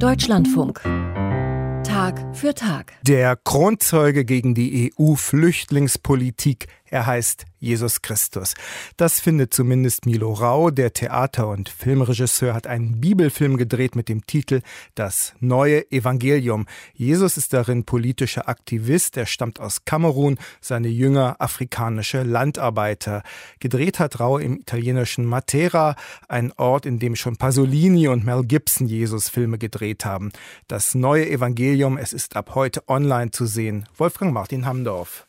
Deutschlandfunk. Tag für Tag. Der Kronzeuge gegen die EU-Flüchtlingspolitik, er heißt Jesus Christus. Das findet zumindest Milo Rau. Der Theater- und Filmregisseur hat einen Bibelfilm gedreht mit dem Titel Das neue Evangelium. Jesus ist darin politischer Aktivist. Er stammt aus Kamerun, seine Jünger afrikanische Landarbeiter. Gedreht hat Rau im italienischen Matera, ein Ort, in dem schon Pasolini und Mel Gibson Jesus-Filme gedreht haben. Das neue Evangelium, es ist ab heute online zu sehen. Wolfgang Martin Hamdorf.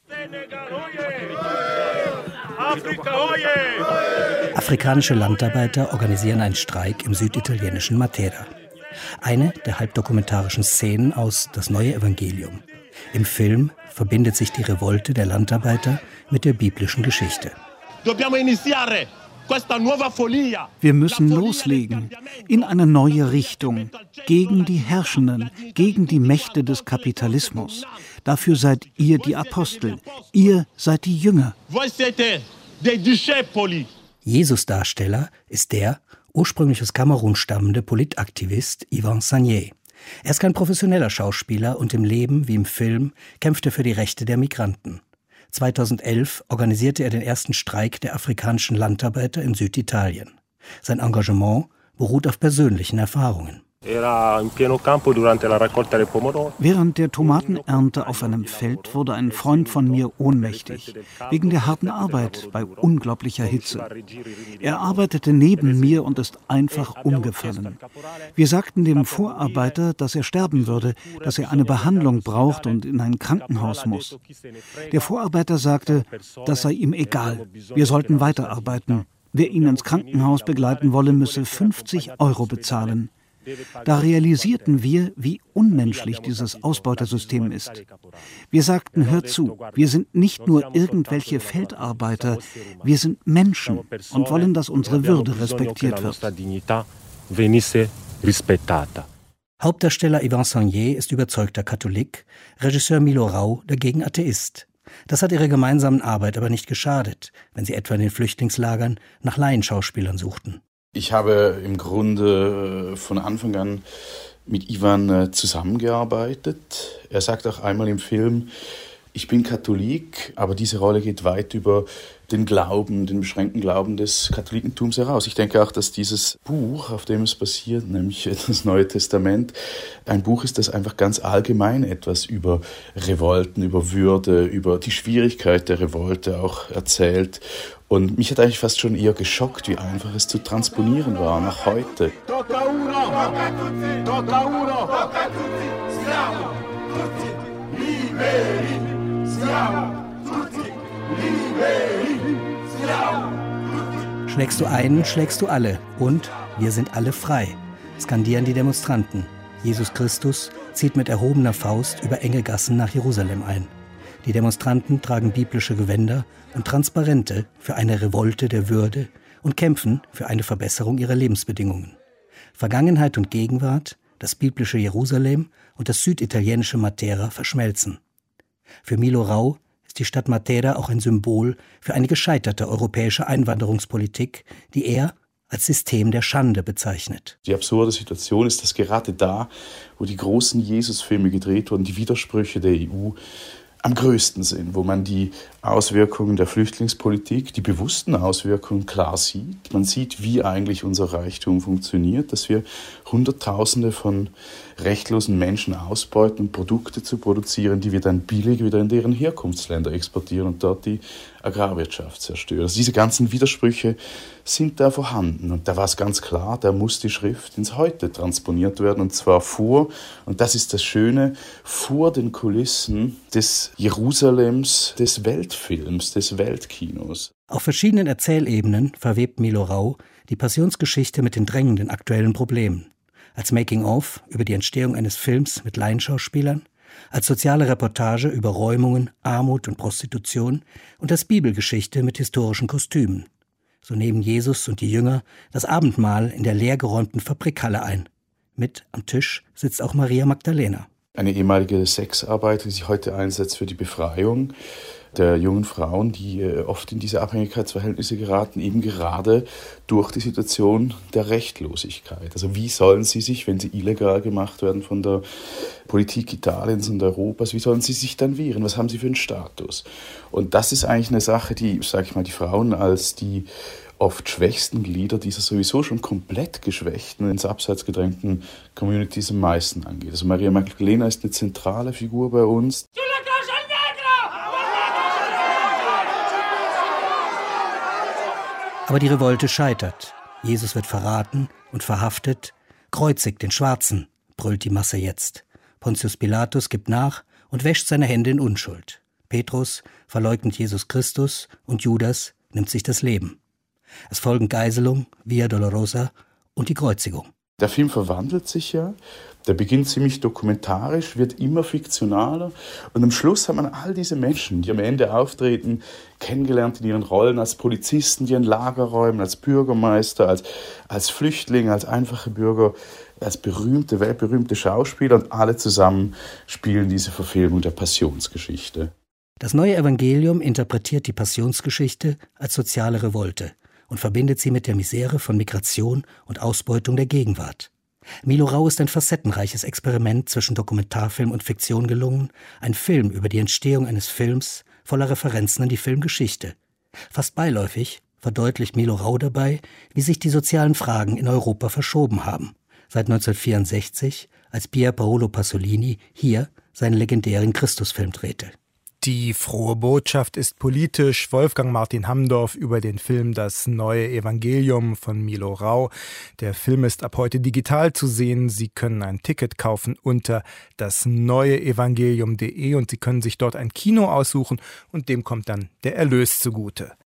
Afrikanische Landarbeiter organisieren einen Streik im süditalienischen Matera. Eine der halbdokumentarischen Szenen aus Das neue Evangelium. Im Film verbindet sich die Revolte der Landarbeiter mit der biblischen Geschichte. Wir müssen loslegen in eine neue Richtung, gegen die Herrschenden, gegen die Mächte des Kapitalismus. Dafür seid ihr die Apostel, ihr seid die Jünger. Jesus-Darsteller ist der ursprünglich aus Kamerun stammende Politaktivist Ivan Sagné. Er ist kein professioneller Schauspieler und im Leben wie im Film kämpft er für die Rechte der Migranten. 2011 organisierte er den ersten Streik der afrikanischen Landarbeiter in Süditalien. Sein Engagement beruht auf persönlichen Erfahrungen. Während der Tomatenernte auf einem Feld wurde ein Freund von mir ohnmächtig, wegen der harten Arbeit bei unglaublicher Hitze. Er arbeitete neben mir und ist einfach umgefallen. Wir sagten dem Vorarbeiter, dass er sterben würde, dass er eine Behandlung braucht und in ein Krankenhaus muss. Der Vorarbeiter sagte, das sei ihm egal, wir sollten weiterarbeiten. Wer ihn ins Krankenhaus begleiten wolle, müsse 50 € bezahlen. Da realisierten wir, wie unmenschlich dieses Ausbeutersystem ist. Wir sagten, hör zu, wir sind nicht nur irgendwelche Feldarbeiter, wir sind Menschen und wollen, dass unsere Würde respektiert wird. Hauptdarsteller Ivan Sagné ist überzeugter Katholik, Regisseur Milo Rau dagegen Atheist. Das hat ihrer gemeinsamen Arbeit aber nicht geschadet, wenn sie etwa in den Flüchtlingslagern nach Laienschauspielern suchten. Ich habe im Grunde von Anfang an mit Ivan zusammengearbeitet. Er sagt auch einmal im Film, ich bin Katholik, aber diese Rolle geht weit über den Glauben, den beschränkten Glauben des Katholikentums heraus. Ich denke auch, dass dieses Buch, auf dem es basiert, nämlich das Neue Testament, ein Buch ist, das einfach ganz allgemein etwas über Revolten, über Würde, über die Schwierigkeit der Revolte auch erzählt. Und mich hat eigentlich fast schon eher geschockt, wie einfach es zu transponieren war nach heute. Schlägst du einen, schlägst du alle. Und wir sind alle frei, skandieren die Demonstranten. Jesus Christus zieht mit erhobener Faust über enge Gassen nach Jerusalem ein. Die Demonstranten tragen biblische Gewänder und Transparente für eine Revolte der Würde und kämpfen für eine Verbesserung ihrer Lebensbedingungen. Vergangenheit und Gegenwart, das biblische Jerusalem und das süditalienische Matera verschmelzen. Für Milo Rau ist die Stadt Matera auch ein Symbol für eine gescheiterte europäische Einwanderungspolitik, die er als System der Schande bezeichnet. Die absurde Situation ist, dass gerade da, wo die großen Jesus-Filme gedreht wurden, die Widersprüche der EU am größten sind, wo man die Auswirkungen der Flüchtlingspolitik, die bewussten Auswirkungen klar sieht. Man sieht, wie eigentlich unser Reichtum funktioniert, dass wir Hunderttausende von rechtlosen Menschen ausbeuten, um Produkte zu produzieren, die wir dann billig wieder in deren Herkunftsländer exportieren und dort die Agrarwirtschaft zerstören. Also diese ganzen Widersprüche sind da vorhanden. Und da war es ganz klar, da muss die Schrift ins Heute transponiert werden. Und zwar vor, und das ist das Schöne, vor den Kulissen des Jerusalems, des Weltfilms, des Weltkinos. Auf verschiedenen Erzählebenen verwebt Milo Rau die Passionsgeschichte mit den drängenden aktuellen Problemen. Als Making-of über die Entstehung eines Films mit Laienschauspielern, als soziale Reportage über Räumungen, Armut und Prostitution und als Bibelgeschichte mit historischen Kostümen. So nehmen Jesus und die Jünger das Abendmahl in der leergeräumten Fabrikhalle ein. Mit am Tisch sitzt auch Maria Magdalena. Eine ehemalige Sexarbeiterin, die sich heute einsetzt für die Befreiung der jungen Frauen, die oft in diese Abhängigkeitsverhältnisse geraten, eben gerade durch die Situation der Rechtlosigkeit. Also wie sollen sie sich, wenn sie illegal gemacht werden von der Politik Italiens und Europas, wie sollen sie sich dann wehren? Was haben sie für einen Status? Und das ist eigentlich eine Sache, die, sage ich mal, die Frauen als die oft schwächsten Glieder dieser sowieso schon komplett geschwächten, ins Abseits gedrängten Communities am meisten angeht. Also Maria Magdalena ist eine zentrale Figur bei uns. Aber die Revolte scheitert. Jesus wird verraten und verhaftet. Kreuzigt den Schwarzen, brüllt die Masse jetzt. Pontius Pilatus gibt nach und wäscht seine Hände in Unschuld. Petrus verleugnet Jesus Christus und Judas nimmt sich das Leben. Es folgen Geiselung, Via Dolorosa und die Kreuzigung. Der Film verwandelt sich ja, der beginnt ziemlich dokumentarisch, wird immer fiktionaler und am Schluss hat man all diese Menschen, die am Ende auftreten, kennengelernt in ihren Rollen als Polizisten, die in Lagerräumen, als Bürgermeister, als Flüchtlinge, als einfache Bürger, als berühmte, weltberühmte Schauspieler und alle zusammen spielen diese Verfilmung der Passionsgeschichte. Das neue Evangelium interpretiert die Passionsgeschichte als soziale Revolte und verbindet sie mit der Misere von Migration und Ausbeutung der Gegenwart. Milo Rau ist ein facettenreiches Experiment zwischen Dokumentarfilm und Fiktion gelungen, ein Film über die Entstehung eines Films voller Referenzen an die Filmgeschichte. Fast beiläufig verdeutlicht Milo Rau dabei, wie sich die sozialen Fragen in Europa verschoben haben. Seit 1964, als Pier Paolo Pasolini hier seinen legendären Christusfilm drehte. Die frohe Botschaft ist politisch. Wolfgang Martin Hamdorf über den Film Das neue Evangelium von Milo Rau. Der Film ist ab heute digital zu sehen. Sie können ein Ticket kaufen unter dasneueevangelium.de und Sie können sich dort ein Kino aussuchen und dem kommt dann der Erlös zugute.